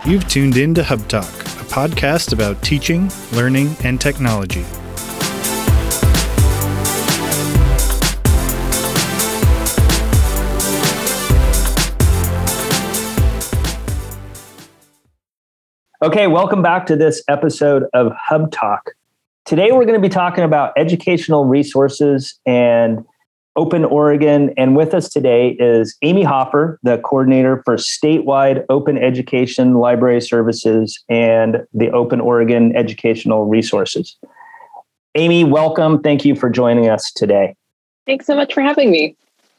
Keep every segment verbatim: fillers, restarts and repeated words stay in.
You've tuned in to Hub Talk, a podcast about teaching, learning, and technology. Okay, welcome back to this episode of Hub Talk. Today we're going to be talking about educational resources and Open Oregon. And with us today is Amy Hoffer, the coordinator for statewide open education library services and the Open Oregon educational resources. Amy, welcome. Thank you for joining us today. Thanks so much for having me.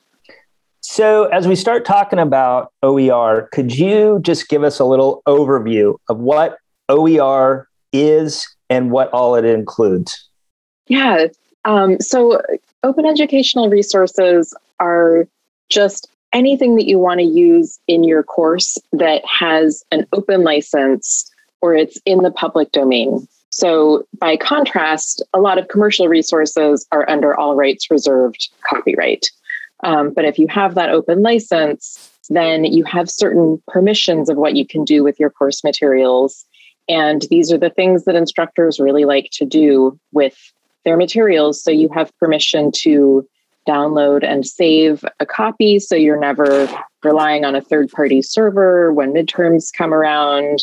So as we start talking about O E R, could you just give us a little overview of what O E R is and what all it includes? Yeah. Um, so open educational resources are just anything that you want to use in your course that has an open license or it's in the public domain. So by contrast, a lot of commercial resources are under all rights reserved copyright. Um, but if you have that open license, then you have certain permissions of what you can do with your course materials. And these are the things that instructors really like to do with their materials. So you have permission to download and save a copy, so you're never relying on a third-party server when midterms come around.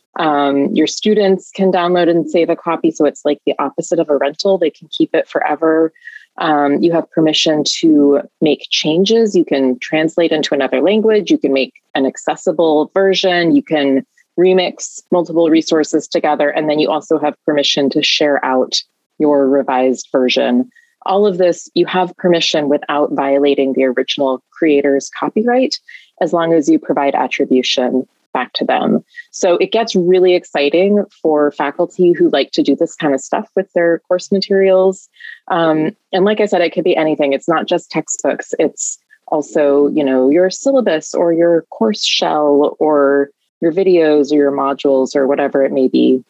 Um, your students can download and save a copy, so it's like the opposite of a rental. They can keep it forever. Um, you have permission to make changes. You can translate into another language. You can make an accessible version. You can remix multiple resources together. And then you also have permission to share out your revised version. All of this, you have permission without violating the original creator's copyright, as long as you provide attribution back to them. So it gets really exciting for faculty who like to do this kind of stuff with their course materials. Um, and like I said, it could be anything. It's not just textbooks. It's also, you know, your syllabus or your course shell or your videos or your modules or whatever it may be.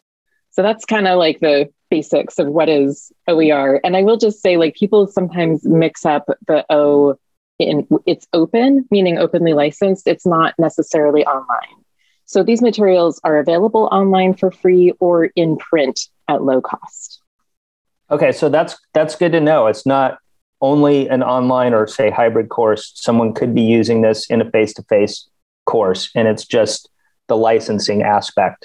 So that's kind of like the basics of what is O E R. And I will just say, like, people sometimes mix up the O in it's open, meaning openly licensed. It's not necessarily online. So these materials are available online for free or in print at low cost. Okay, so that's that's good to know. It's not only an online or, say, hybrid course. Someone could be using this in a face-to-face course, and it's just the licensing aspect.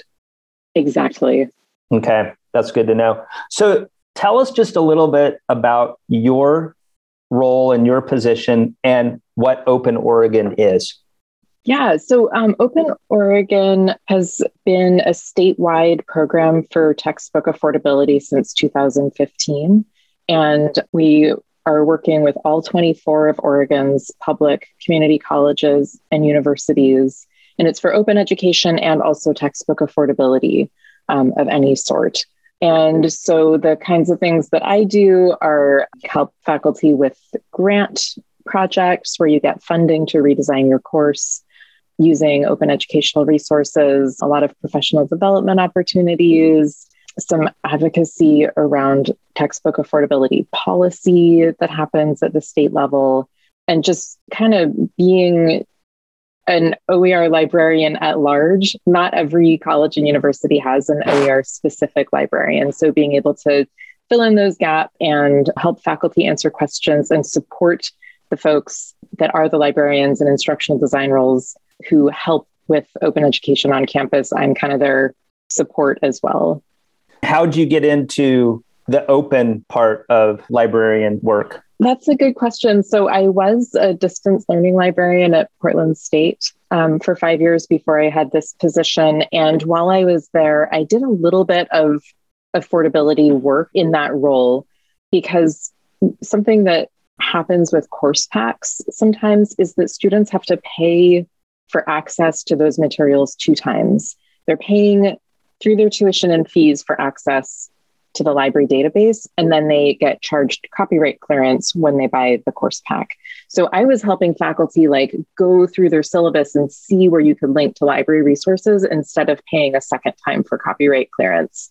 Exactly. Okay, that's good to know. So tell us just a little bit about your role and your position and what Open Oregon is. Yeah, so um, Open Oregon has been a statewide program for textbook affordability since two thousand fifteen. And we are working with all twenty-four of Oregon's public community colleges and universities. And it's for open education and also textbook affordability um, of any sort. And so the kinds of things that I do are help faculty with grant projects where you get funding to redesign your course using open educational resources, a lot of professional development opportunities, some advocacy around textbook affordability policy that happens at the state level, and just kind of being an O E R librarian at large. Not every college and university has an O E R specific librarian. So being able to fill in those gaps and help faculty answer questions and support the folks that are the librarians and instructional design roles who help with open education on campus, I'm kind of their support as well. How'd you get into the open part of librarian work? That's a good question. So I was a distance learning librarian at Portland State um, for five years before I had this position. And while I was there, I did a little bit of affordability work in that role, because something that happens with course packs sometimes is that students have to pay for access to those materials two times. They're paying through their tuition and fees for access to the library database, and then they get charged copyright clearance when they buy the course pack. So I was helping faculty like go through their syllabus and see where you could link to library resources instead of paying a second time for copyright clearance.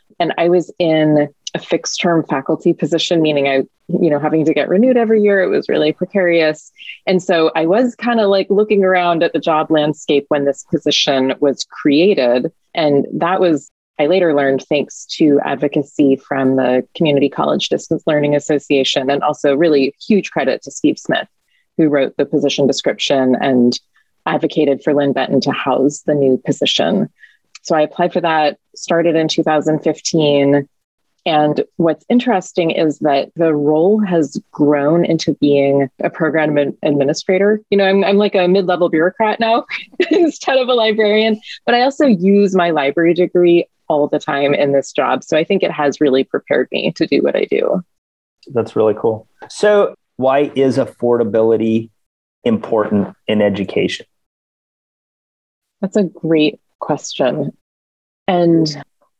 And I was in a fixed term faculty position, meaning I, you know, having to get renewed every year. It was really precarious. And so I was kind of like looking around at the job landscape when this position was created. And that was, I later learned, thanks to advocacy from the Community College Distance Learning Association, and also really huge credit to Steve Smith, who wrote the position description and advocated for Lynn Benton to house the new position. So I applied for that, started in two thousand fifteen. And what's interesting is that the role has grown into being a program administrator. You know, I'm, I'm like a mid-level bureaucrat now instead of a librarian, but I also use my library degree all the time in this job. So I think it has really prepared me to do what I do. That's really cool. So why is affordability important in education? That's a great question. And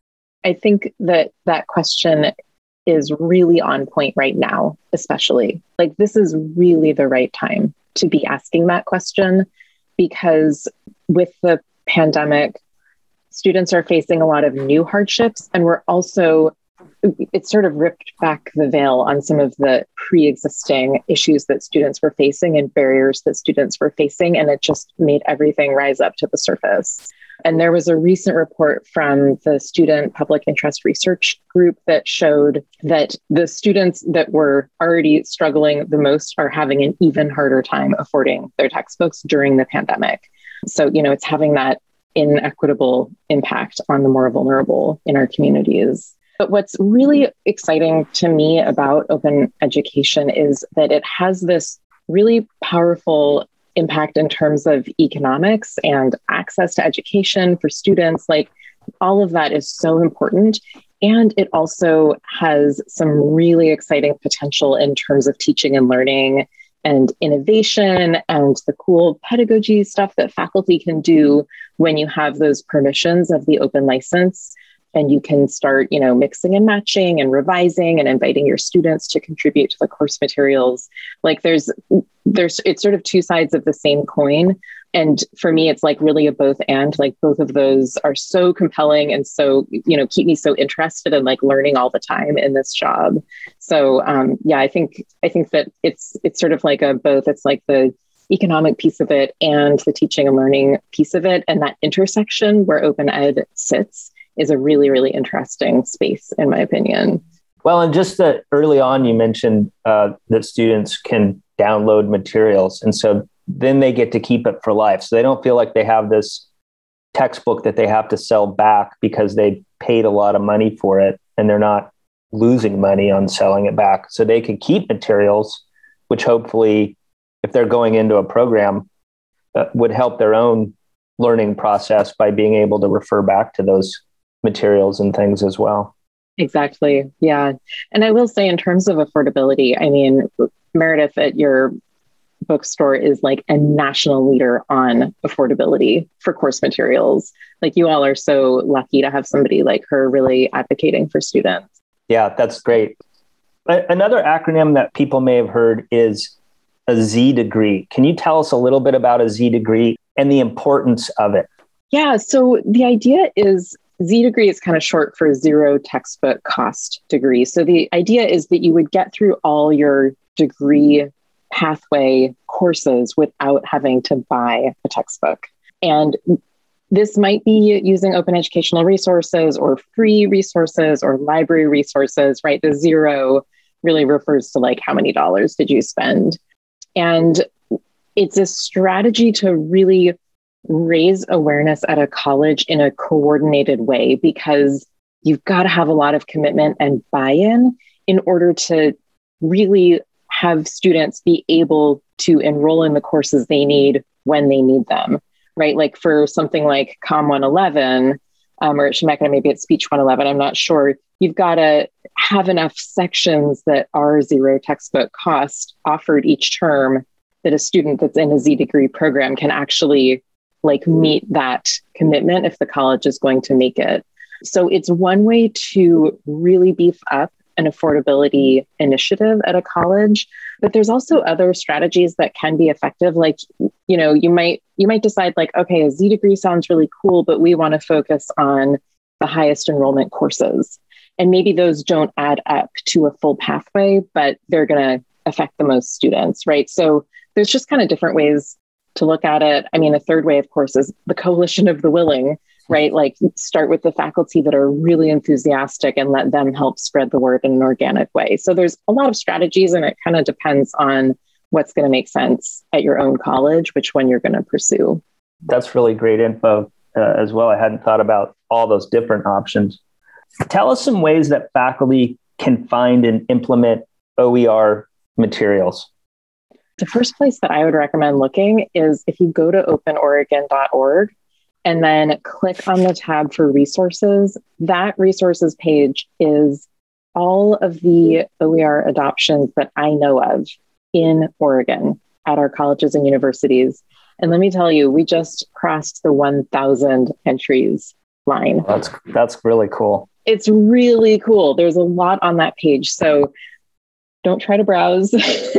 I think that that question is really on point right now, especially. Like, this is really the right time to be asking that question, because with the pandemic, students are facing a lot of new hardships, and we're also, it sort of ripped back the veil on some of the pre-existing issues that students were facing and barriers that students were facing, and it just made everything rise up to the surface. And there was a recent report from the Student Public Interest Research Group that showed that the students that were already struggling the most are having an even harder time affording their textbooks during the pandemic. So, you know, it's having that inequitable impact on the more vulnerable in our communities. But what's really exciting to me about open education is that it has this really powerful impact in terms of economics and access to education for students. Like, all of that is so important. And it also has some really exciting potential in terms of teaching and learning and innovation and the cool pedagogy stuff that faculty can do when you have those permissions of the open license. And you can start, you know, mixing and matching and revising and inviting your students to contribute to the course materials. Like, there's, there's, it's sort of two sides of the same coin. And for me, it's like really a both and. Like, both of those are so compelling and so, you know, keep me so interested in like learning all the time in this job. So um, yeah, I think I think that it's it's sort of like a both. It's like the economic piece of it and the teaching and learning piece of it, and that intersection where open ed sits is a really, really interesting space, in my opinion. Well, and just that early on, you mentioned uh, that students can download materials. And so then they get to keep it for life. So they don't feel like they have this textbook that they have to sell back because they paid a lot of money for it, and they're not losing money on selling it back. So they can keep materials, which hopefully, if they're going into a program, uh, would help their own learning process by being able to refer back to those materials and things as well. Exactly. Yeah. And I will say, in terms of affordability, I mean, Meredith at your bookstore is like a national leader on affordability for course materials. Like, you all are so lucky to have somebody like her really advocating for students. Yeah, that's great. A- another acronym that people may have heard is a Z degree. Can you tell us a little bit about a Z degree and the importance of it? Yeah. So the idea is, Z degree is kind of short for zero textbook cost degree. So the idea is that you would get through all your degree pathway courses without having to buy a textbook. And this might be using open educational resources or free resources or library resources, right? The zero really refers to like, how many dollars did you spend? And it's a strategy to really raise awareness at a college in a coordinated way, because you've got to have a lot of commitment and buy-in in order to really have students be able to enroll in the courses they need when they need them, right? Like, for something like Com one eleven, um, or Chemeketa, maybe it's Speech one eleven, I'm not sure. You've got to have enough sections that are zero textbook cost offered each term that a student that's in a Z degree program can actually like meet that commitment if the college is going to make it. So it's one way to really beef up an affordability initiative at a college, but there's also other strategies that can be effective. Like, you know, you might, you might decide like, okay, a Z degree sounds really cool, but we want to focus on the highest enrollment courses. And maybe those don't add up to a full pathway, but they're going to affect the most students, right? So there's just kind of different ways to look at it. I mean, a third way, of course, is the coalition of the willing, right? Like start with the faculty that are really enthusiastic and let them help spread the word in an organic way. So there's a lot of strategies, and it kind of depends on what's going to make sense at your own college, which one you're going to pursue. That's really great info uh, as well. I hadn't thought about all those different options. Tell us some ways that faculty can find and implement O E R materials. The first place that I would recommend looking is if you go to open oregon dot org and then click on the tab for resources. That resources page is all of the O E R adoptions that I know of in Oregon at our colleges and universities. And let me tell you, we just crossed the one thousand entries line. That's that's really cool. It's really cool. There's a lot on that page. So don't try to browse.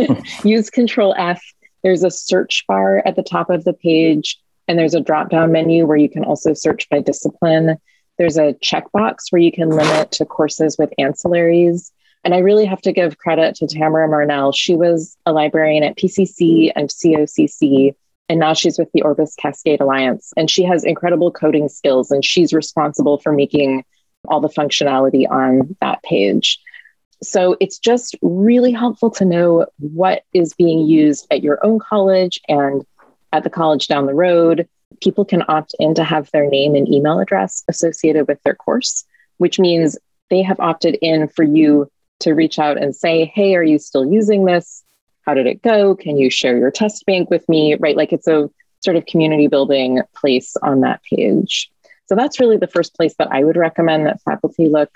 Use Control F. There's a search bar at the top of the page, and there's a drop-down menu where you can also search by discipline. There's a checkbox where you can limit to courses with ancillaries. And I really have to give credit to Tamara Marnell. She was a librarian at P C C and C O C C, and now she's with the Orbis Cascade Alliance. And she has incredible coding skills, and she's responsible for making all the functionality on that page. So it's just really helpful to know what is being used at your own college and at the college down the road. People can opt in to have their name and email address associated with their course, which means they have opted in for you to reach out and say, hey, are you still using this? How did it go? Can you share your test bank with me? Right? Like it's a sort of community building place on that page. So that's really the first place that I would recommend that faculty look.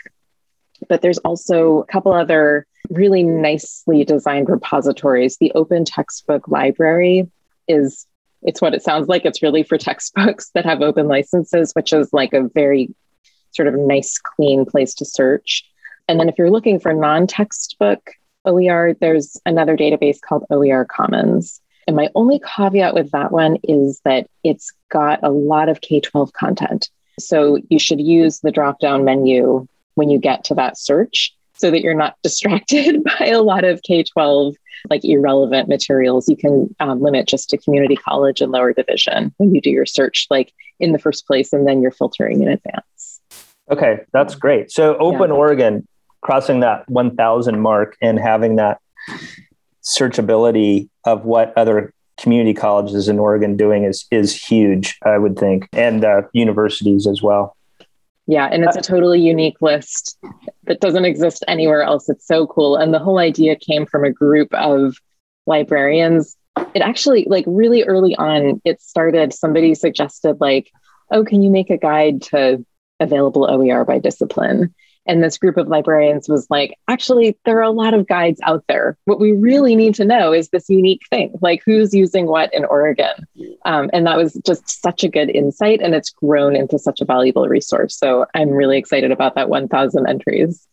But there's also a couple other really nicely designed repositories. The Open Textbook Library is, it's what it sounds like. It's really for textbooks that have open licenses, which is like a very sort of nice, clean place to search. And then if you're looking for non-textbook O E R, there's another database called O E R Commons. And my only caveat with that one is that it's got a lot of K twelve content. So you should use the drop-down menu when you get to that search so that you're not distracted by a lot of K twelve, like irrelevant materials. You can um, limit just to community college and lower division when you do your search, like in the first place, and then you're filtering in advance. Okay, that's great. So Open yeah. Oregon, crossing that one thousand mark and having that searchability of what other community colleges in Oregon doing is is huge, I would think, and uh, universities as well. Yeah, and it's a totally unique list that doesn't exist anywhere else. It's so cool. And the whole idea came from a group of librarians. It actually, like really early on, it started, somebody suggested like, oh, can you make a guide to available O E R by discipline? And this group of librarians was like, actually, there are a lot of guides out there. What we really need to know is this unique thing, like who's using what in Oregon. Um, and that was just such a good insight, and it's grown into such a valuable resource. So I'm really excited about that one thousand entries.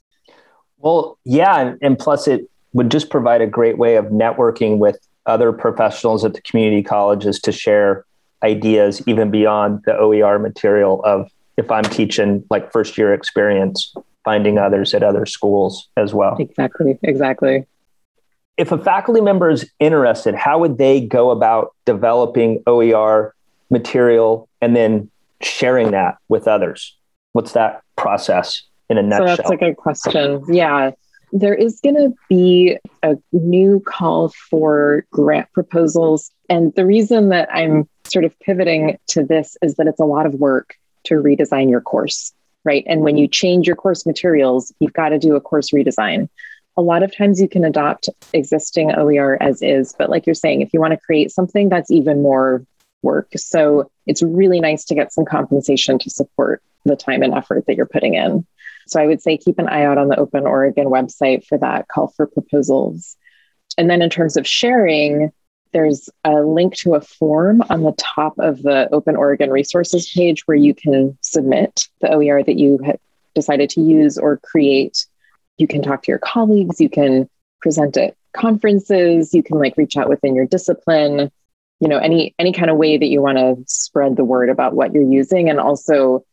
Well, yeah. And, and plus it would just provide a great way of networking with other professionals at the community colleges to share ideas even beyond the O E R material of, if I'm teaching like first year experience, finding others at other schools as well. Exactly. Exactly. If a faculty member is interested, how would they go about developing O E R material and then sharing that with others? What's that process in a nutshell? So that's a good question. Yeah. There is going to be a new call for grant proposals. And the reason that I'm sort of pivoting to this is that it's a lot of work to redesign your course, right? And when you change your course materials, you've got to do a course redesign. A lot of times you can adopt existing O E R as is, but like you're saying, if you want to create something, that's even more work. So it's really nice to get some compensation to support the time and effort that you're putting in. So I would say keep an eye out on the Open Oregon website for that call for proposals. And then in terms of sharing, there's a link to a form on the top of the Open Oregon resources page where you can submit the O E R that you have decided to use or create. You can talk to your colleagues, you can present at conferences, you can like reach out within your discipline, you know, any any kind of way that you want to spread the word about what you're using. And also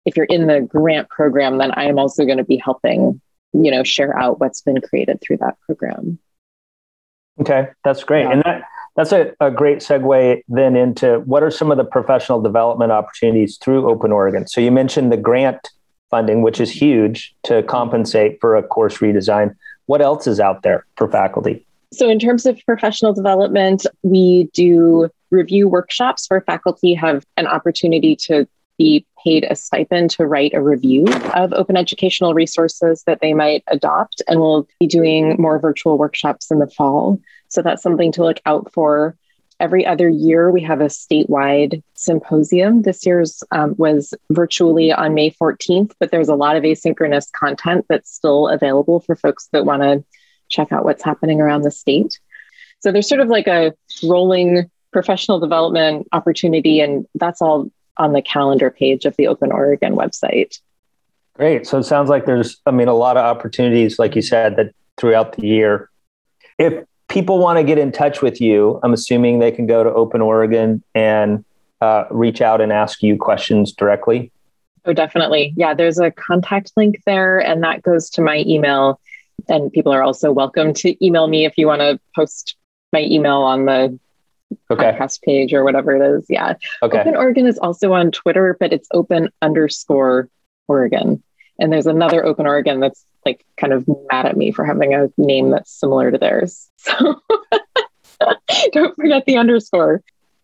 if you're in the grant program, then I am also going to be helping, you know, share out what's been created through that program. Okay, that's great. Yeah. And that that's a, a great segue then into what are some of the professional development opportunities through Open Oregon? So you mentioned the grant funding, which is huge to compensate for a course redesign. What else is out there for faculty? So in terms of professional development, we do review workshops where faculty have an opportunity to be paid a stipend to write a review of open educational resources that they might adopt. And we'll be doing more virtual workshops in the fall. So that's something to look out for. Every other year, we have a statewide symposium. This year's um, was virtually on May fourteenth, but there's a lot of asynchronous content that's still available for folks that want to check out what's happening around the state. So there's sort of like a rolling professional development opportunity, and that's all on the calendar page of the Open Oregon website. Great. So it sounds like there's, I mean, a lot of opportunities, like you said, that throughout the year. If people want to get in touch with you, I'm assuming they can go to Open Oregon and uh, reach out and ask you questions directly. Oh, definitely. Yeah, there's a contact link there, and that goes to my email. And people are also welcome to email me if you want to post my email on the okay. podcast page or whatever it is. Yeah. Okay. Open Oregon is also on Twitter, but it's open underscore Oregon. And there's another Open Oregon that's like kind of mad at me for having a name that's similar to theirs. So don't forget the underscore.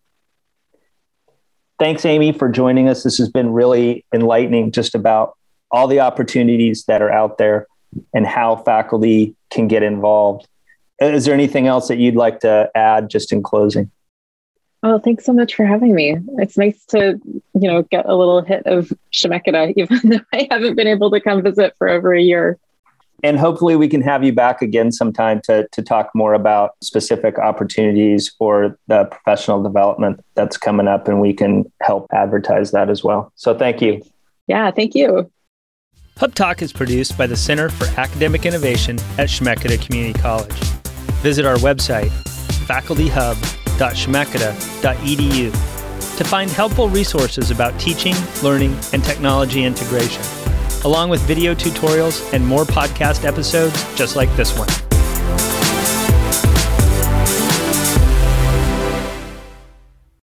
Thanks, Amy, for joining us. This has been really enlightening just about all the opportunities that are out there and how faculty can get involved. Is there anything else that you'd like to add just in closing? Oh, thanks so much for having me. It's nice to, you know, get a little hit of Chemeketa, even though I haven't been able to come visit for over a year. And hopefully we can have you back again sometime to, to talk more about specific opportunities or the professional development that's coming up, and we can help advertise that as well. So thank you. Yeah, thank you. Hub Talk is produced by the Center for Academic Innovation at Chemeketa Community College. Visit our website, faculty hub dot chemeketa dot e d u, to find helpful resources about teaching, learning, and technology integration, along with video tutorials and more podcast episodes just like this one.